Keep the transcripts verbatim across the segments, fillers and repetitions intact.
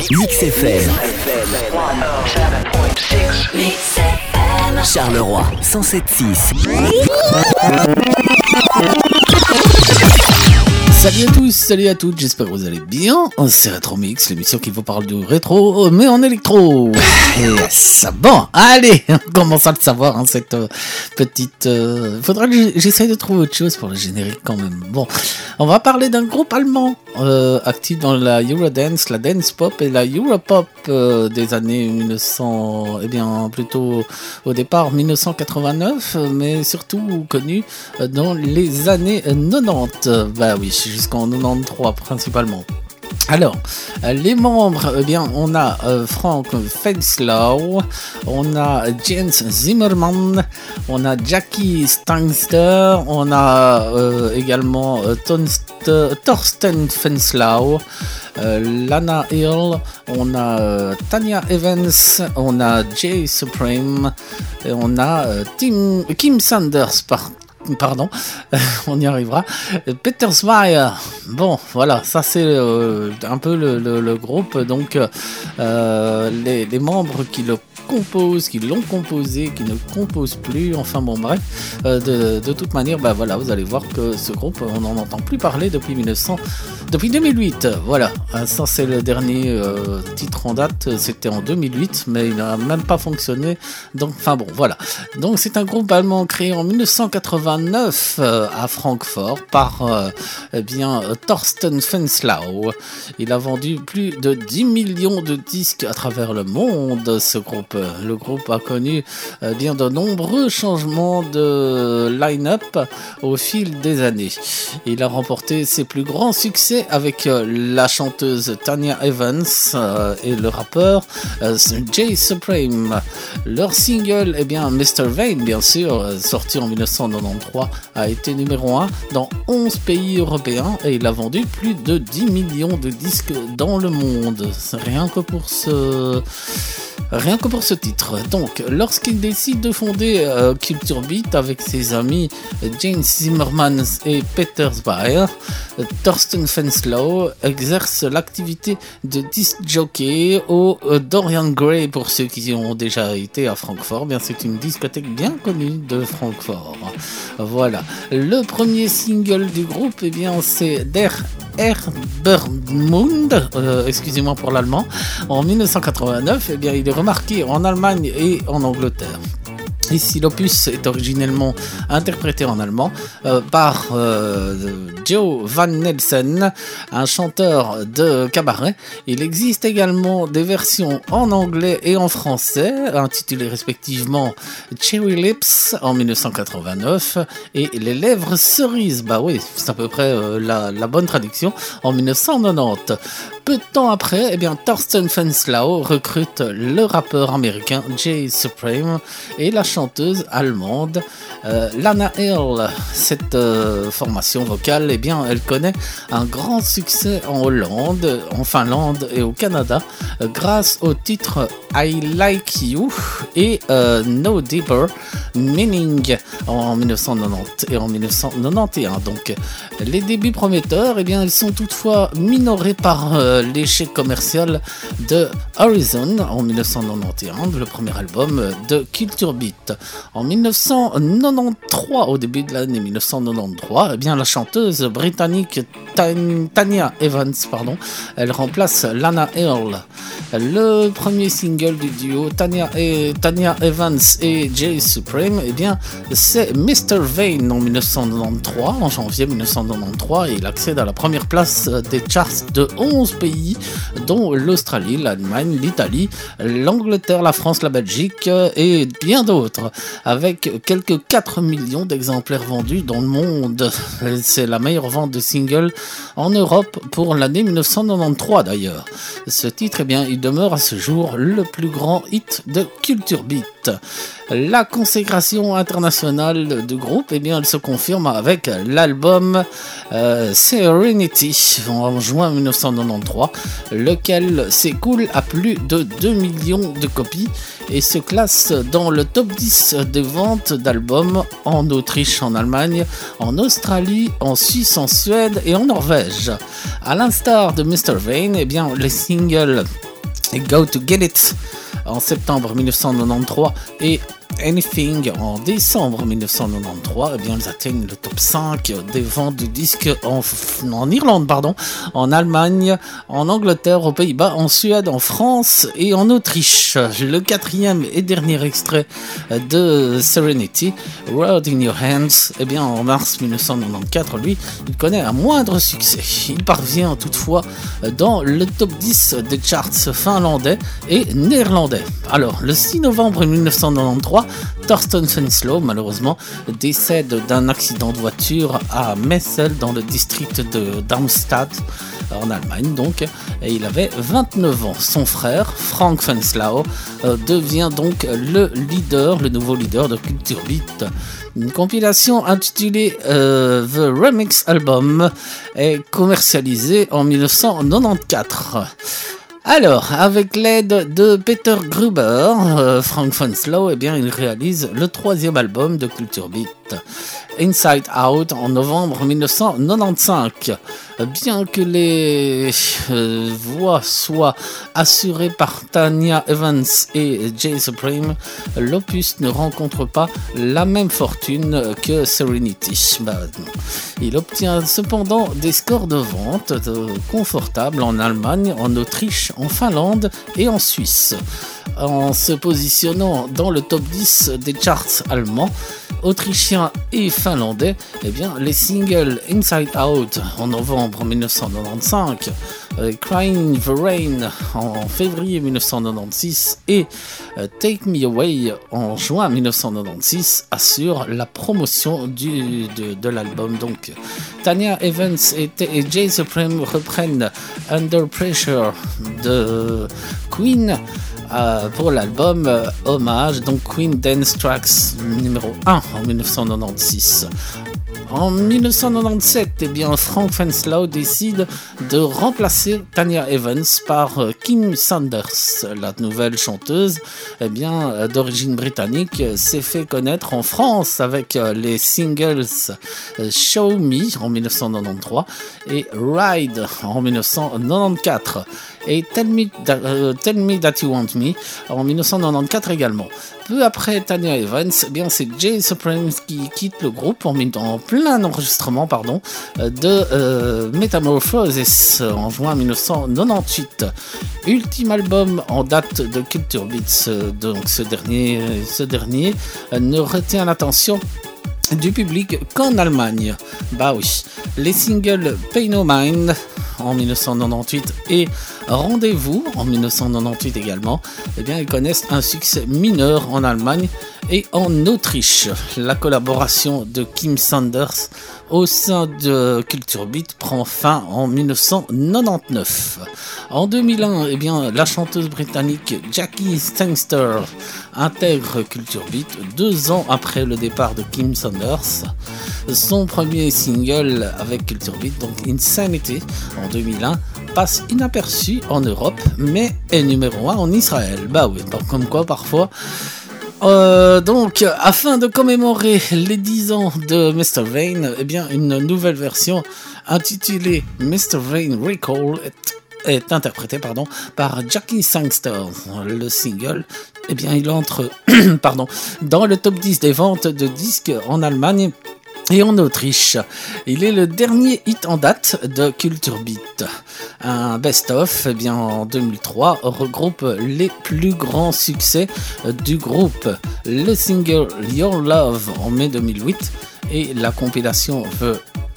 Mix F M. Mix F M. Charleroi, cent sept six. Salut à tous, salut à toutes, j'espère que vous allez bien. C'est Retro Mix, l'émission qui vous parle de rétro, mais en électro. Yes. Bon, allez, on commence à le savoir, hein, cette euh, petite... Euh... Faudra que j'essaye de trouver autre chose pour le générique quand même. Bon, on va parler d'un groupe allemand euh, actif dans la Eurodance, la dance pop et la Europop euh, des années mille neuf cents, eh bien plutôt au départ mille neuf cent quatre-vingt-neuf, mais surtout connu dans les années quatre-vingt-dix. Bah oui, jusqu'en quatre-vingt-treize principalement. Alors, les membres, eh bien, on a euh, Frank Fenslau, on a Jens Zimmermann, on a Jackie Stangster, on a euh, également euh, Tonst- Thorsten Fenslau, euh, Lana Hill, on a euh, Tanya Evans, on a Jay Supreme, et on a euh, Tim, Kim Sanders par Pardon, on y arrivera. Peter Zweyer. Bon, voilà, ça c'est euh, un peu le, le, le groupe. Donc, euh, les, les membres qui le composent, qui l'ont composé, qui ne composent plus. Enfin bon, bref. Euh, de, de toute manière, bah voilà, vous allez voir que ce groupe, on n'en entend plus parler depuis mille neuf cents, depuis deux mille huit. Voilà, ça c'est le dernier euh, titre en date. C'était en deux mille huit, mais il n'a même pas fonctionné. Donc, enfin bon, voilà. Donc, c'est un groupe allemand créé en mille neuf cent quatre-vingt-neuf euh, à Francfort par euh, eh bien Thorsten Fenslau. Il a vendu plus de dix millions de disques à travers le monde, ce groupe. Le groupe a connu eh bien de nombreux changements de line-up au fil des années. Il a remporté ses plus grands succès avec euh, la chanteuse Tanya Evans euh, et le rappeur euh, Jay Supreme. Leur single, eh bien mister Vane, bien sûr, sorti en mille neuf cent quatre-vingt-treize, a été numéro un dans onze pays européens et il a vendu plus de dix millions de disques dans le monde. C'est rien que pour ce... Rien que pour ce titre. Donc, lorsqu'il décide de fonder euh, Culture Beat avec ses amis James Zimmerman et Peter Zweyer, Thorsten Fenslau exerce l'activité de disc jockey au euh, Dorian Gray. Pour ceux qui ont déjà été à Francfort, bien c'est une discothèque bien connue de Francfort. Voilà. Le premier single du groupe, eh bien, c'est Der Herbermund, euh, excusez-moi pour l'allemand, en mille neuf cent quatre-vingt-neuf. Eh bien, il est remarqué en Allemagne et en Angleterre. Ici, l'opus est originellement interprété en allemand euh, par euh, Joe Van Nelsen, un chanteur de cabaret. Il existe également des versions en anglais et en français, intitulées respectivement Cherry Lips en mille neuf cent quatre-vingt-neuf et Les Lèvres Cerises, bah oui, c'est à peu près euh, la, la bonne traduction, en mille neuf cent quatre-vingt-dix. Peu de temps après, eh bien, Thorsten Fenslau recrute le rappeur américain Jay Supreme et la chanteuse allemande euh, Lana Hill. Cette euh, formation vocale, eh bien, elle connaît un grand succès en Hollande, en Finlande et au Canada euh, grâce au titre I Like You et euh, No Deeper Meaning en mille neuf cent quatre-vingt-dix et en mille neuf cent quatre-vingt-onze. Donc, les débuts prometteurs, eh bien, ils sont toutefois minorés par euh, l'échec commercial de Horizon en mille neuf cent quatre-vingt-onze, le premier album de Culture Beat. En mille neuf cent quatre-vingt-treize, au début de l'année mille neuf cent quatre-vingt-treize, eh bien, la chanteuse britannique Tanya Evans, pardon, elle remplace Lana Hill. Le premier single du duo Tanya, et, Tanya Evans et Jay Supreme, eh bien, c'est mister Vane en mille neuf cent quatre-vingt-treize, en janvier mille neuf cent quatre-vingt-treize, et il accède à la première place des charts de onze pays, dont l'Australie, l'Allemagne, l'Italie, l'Angleterre, la France, la Belgique et bien d'autres, avec quelques quatre millions d'exemplaires vendus dans le monde. C'est la meilleure vente de singles en Europe pour l'année mille neuf cent quatre-vingt-treize d'ailleurs. Ce titre, eh bien, il demeure à ce jour le plus grand hit de Culture Beat. La consécration internationale du groupe, eh bien, elle se confirme avec l'album euh, Serenity en juin mille neuf cent quatre-vingt-treize, lequel s'écoule à plus de deux millions de copies et se classe dans le top dix des ventes d'albums en Autriche, en Allemagne, en Australie, en Suisse, en Suède et en Norvège. À l'instar de mister Vane, eh bien, les singles et Go to Get It en septembre mille neuf cent quatre-vingt-treize et Anything en décembre mille neuf cent quatre-vingt-treize, eh bien ils atteignent le top cinq des ventes de disques en, en Irlande, pardon, en Allemagne, en Angleterre, aux Pays-Bas, en Suède, en France et en Autriche. Le quatrième et dernier extrait de Serenity, World in Your Hands, eh bien en mars mille neuf cent quatre-vingt-quatorze, lui, il connaît un moindre succès. Il parvient toutefois dans le top dix des charts finlandais et néerlandais. Alors, le six novembre mille neuf cent quatre-vingt-treize, Thorsten Svenslow, malheureusement, décède d'un accident de voiture à Messel, dans le district de Darmstadt, en Allemagne donc, et il avait vingt-neuf ans. Son frère, Frank Svenslow, euh, devient donc le leader, le nouveau leader de Culture Beat. Une compilation intitulée euh, The Remix Album est commercialisée en mille neuf cent quatre-vingt-quatorze. Alors, avec l'aide de Peter Gruber, euh, Frank Svenslow, eh bien, il réalise le troisième album de Culture Beat, Inside Out, en novembre mille neuf cent quatre-vingt-quinze. Bien que les euh, voix soient assurées par Tanya Evans et Jay Supreme, l'opus ne rencontre pas la même fortune que Serenity. Bah, il obtient cependant des scores de vente de confortables en Allemagne, en Autriche, en Finlande et en Suisse. En se positionnant dans le top dix des charts allemands, autrichiens et finlandais, eh bien, les singles Inside Out en novembre mille neuf cent quatre-vingt-quinze, euh, Crying the Rain en février mille neuf cent quatre-vingt-seize et euh, Take Me Away en juin mille neuf cent quatre-vingt-seize assurent la promotion du, de, de l'album. Donc, Tanya Evans et, et Jay Supreme reprennent Under Pressure de Queen Euh, pour l'album euh, Hommage, donc Queen Dance Tracks numéro un en mille neuf cent quatre-vingt-seize. En mille neuf cent quatre-vingt-dix-sept, eh bien, Frank Svenslow décide de remplacer Tanya Evans par euh, Kim Sanders. La nouvelle chanteuse, eh bien, euh, d'origine britannique, euh, s'est fait connaître en France avec euh, les singles euh, Show Me en mille neuf cent quatre-vingt-treize et Ride en mille neuf cent quatre-vingt-quatorze et Tell Me, uh, Tell Me That You Want Me en mille neuf cent quatre-vingt-quatorze également. Peu après Tanya Evans, eh bien, c'est Jay Supreme qui quitte le groupe en, en plein enregistrement pardon, de euh, Metamorphosis en juin mille neuf cent quatre-vingt-dix-huit. Ultime album en date de Culture Beats, donc ce dernier, ce dernier ne retient l'attention du public qu'en Allemagne. Bah oui, les singles Pay No Mind en mille neuf cent quatre-vingt-dix-huit et Rendez-vous en mille neuf cent quatre-vingt-dix-huit également, eh bien, ils connaissent un succès mineur en Allemagne et en Autriche. La collaboration de Kim Sanders au sein de Culture Beat prend fin en mille neuf cent quatre-vingt-dix-neuf. En deux mille un, eh bien, la chanteuse britannique Jackie Sangster intègre Culture Beat deux ans après le départ de Kim Sanders. Son premier single avec Culture Beat, donc Insanity, en deux mille un, passe inaperçu en Europe, mais est numéro un en Israël. Bah oui, comme quoi parfois. Euh, donc, afin de commémorer les dix ans de mister Vain, eh bien, une nouvelle version intitulée mister Vain Recall est, est interprétée pardon, par Jackie Sangster. Le single, eh bien, il entre pardon, dans le top dix des ventes de disques en Allemagne et en Autriche. Il est le dernier hit en date de Culture Beat. Un best-of, eh bien, en deux mille trois, regroupe les plus grands succès du groupe. Le single Your Love en mai deux mille huit et la compilation The,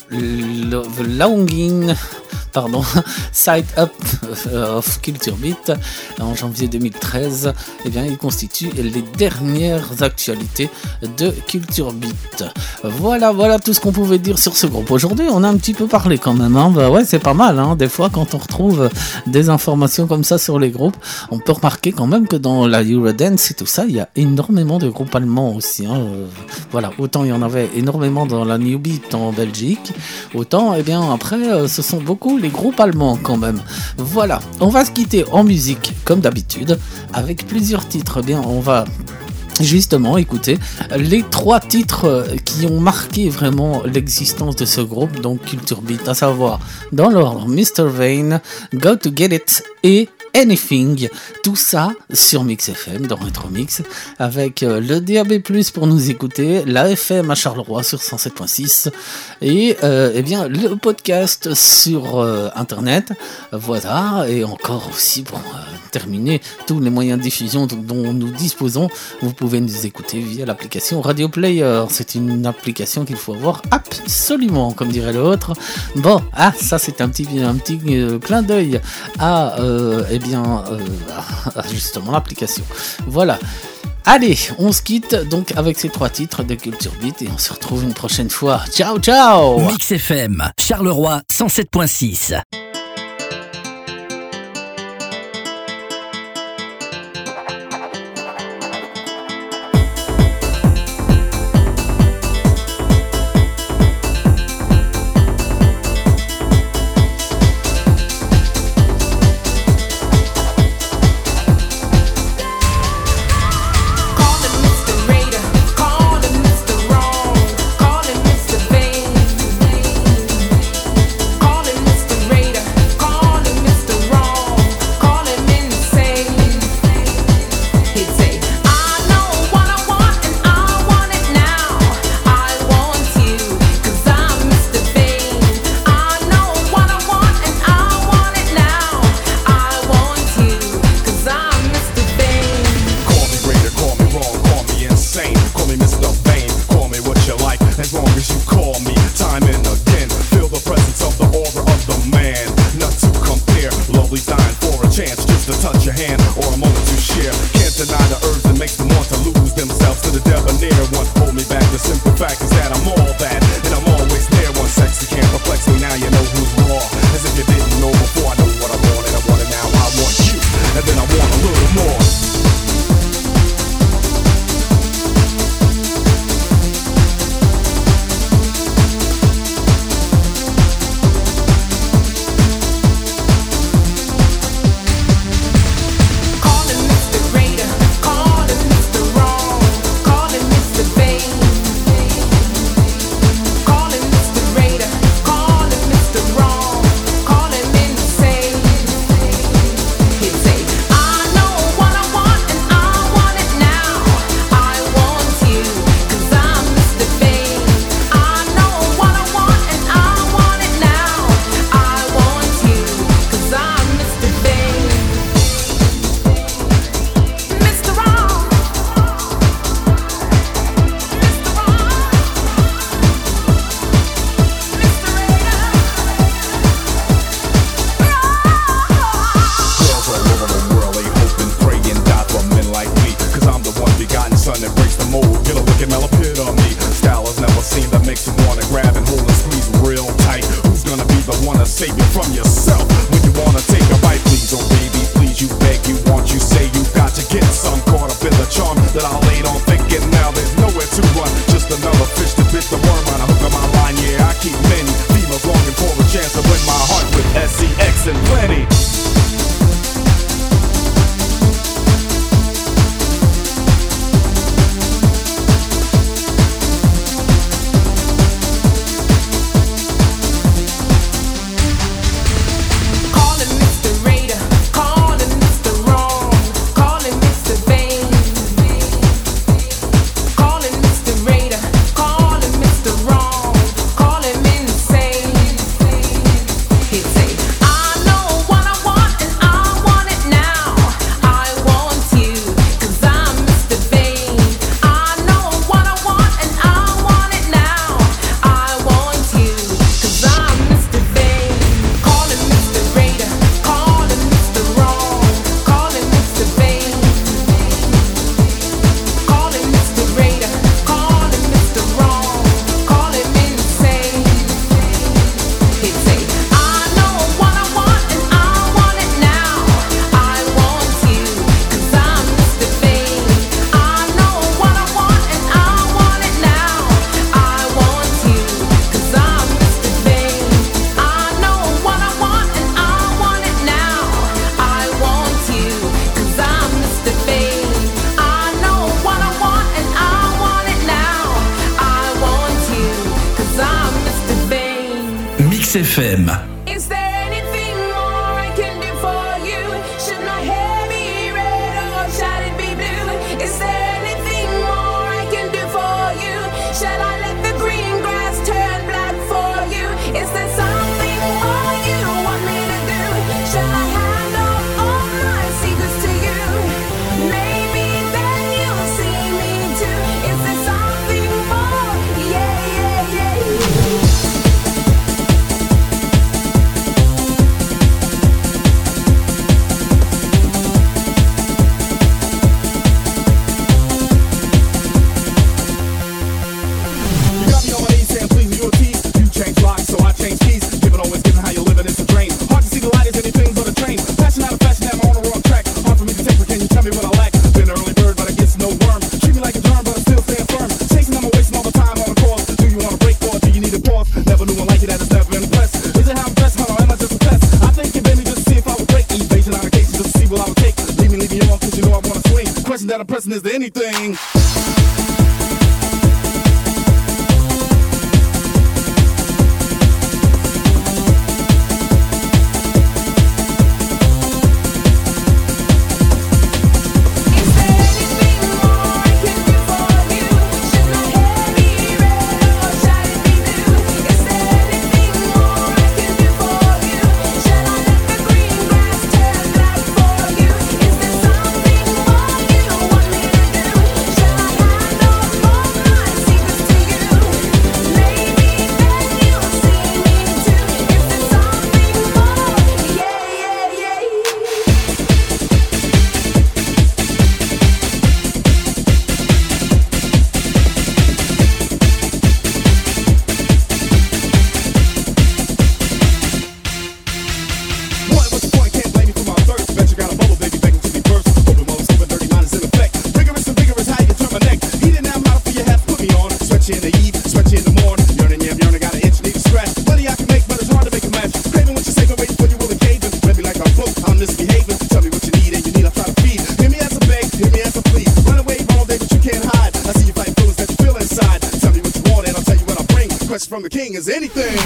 The Longing pardon, Side Up of Culture Beat en janvier deux mille treize, eh bien, il constitue les dernières actualités de Culture Beat. Voilà, voilà tout ce qu'on pouvait dire sur ce groupe. Aujourd'hui, on a un petit peu parlé quand même, hein. Bah ouais, c'est pas mal, hein. Des fois, quand on retrouve des informations comme ça sur les groupes, on peut remarquer quand même que dans la Eurodance et tout ça, il y a énormément de groupes allemands aussi, hein. Euh, voilà, autant il y en avait énormément dans la New Beat en Belgique, autant, eh bien, après, euh, ce sont beaucoup les groupes allemands quand même. Voilà, on va se quitter en musique comme d'habitude avec plusieurs titres. Bien, on va Justement, écoutez, les trois titres qui ont marqué vraiment l'existence de ce groupe, donc Culture Beat, à savoir, dans l'ordre, mister Vane, Go to Get It et Anything, tout ça sur Mix F M dans Retro Mix avec euh, le D A B plus pour nous écouter, la F M à Charleroi sur cent sept point six et euh, eh bien le podcast sur euh, internet, voilà, et encore aussi pour euh, terminer tous les moyens de diffusion dont nous disposons, vous pouvez nous écouter via l'application Radio Player, c'est une application qu'il faut avoir absolument, comme dirait l'autre. Bon, ah ça c'est un petit, un petit euh, clin d'œil à euh, eh bien euh, justement l'application. Voilà. Allez, on se quitte donc avec ces trois titres de Culture Beat et on se retrouve une prochaine fois. Ciao, ciao. Mix F M, Charleroi cent sept point six. F M. Is there anything more I can do for you? Should my hair be red or shall it be blue? Is there anything more I can do for you? Shall I let the green grass turn black for you? Is there something more you want me to do? Shall I hand off all my secrets to you? Maybe then you'll see me too. Is there something more? Yeah, yeah, yeah. That a person is to anything. From the king is anything.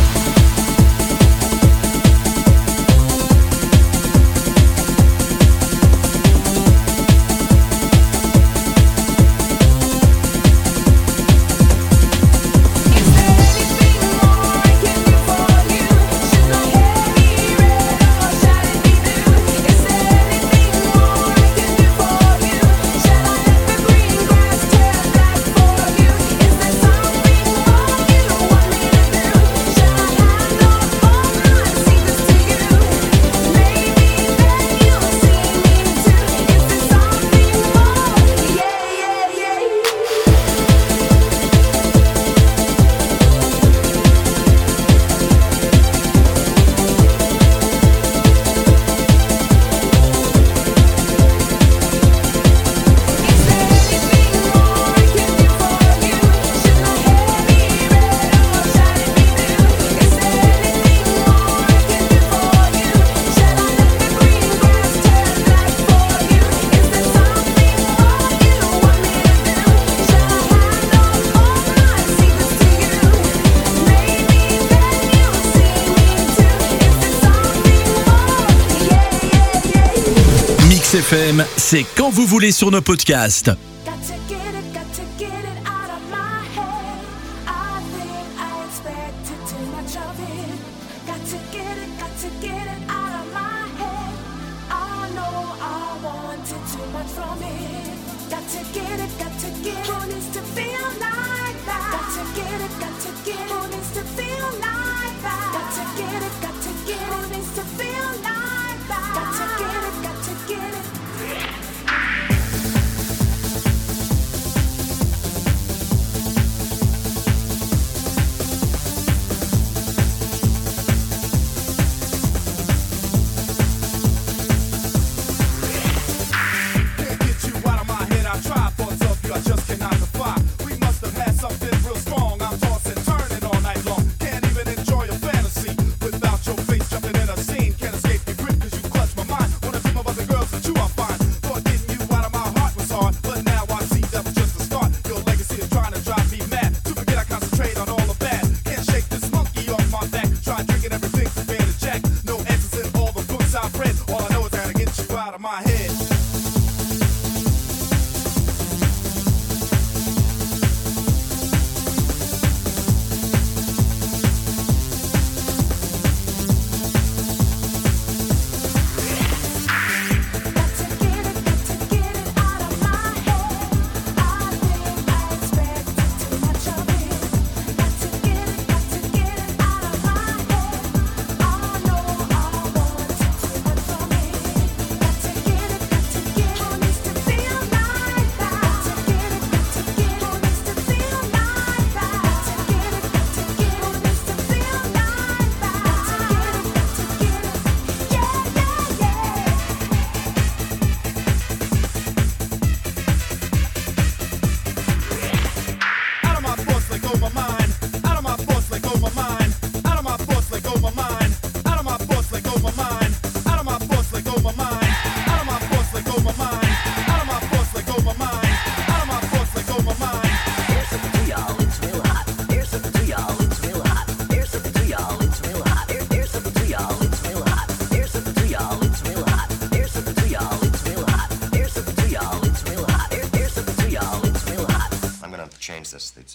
F M, c'est quand vous voulez sur nos podcasts. Can't get you out of my head. I try thoughts of you, I just cannot defy.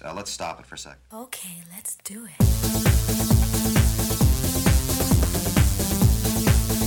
Uh, let's stop it for a sec. Okay, let's do it.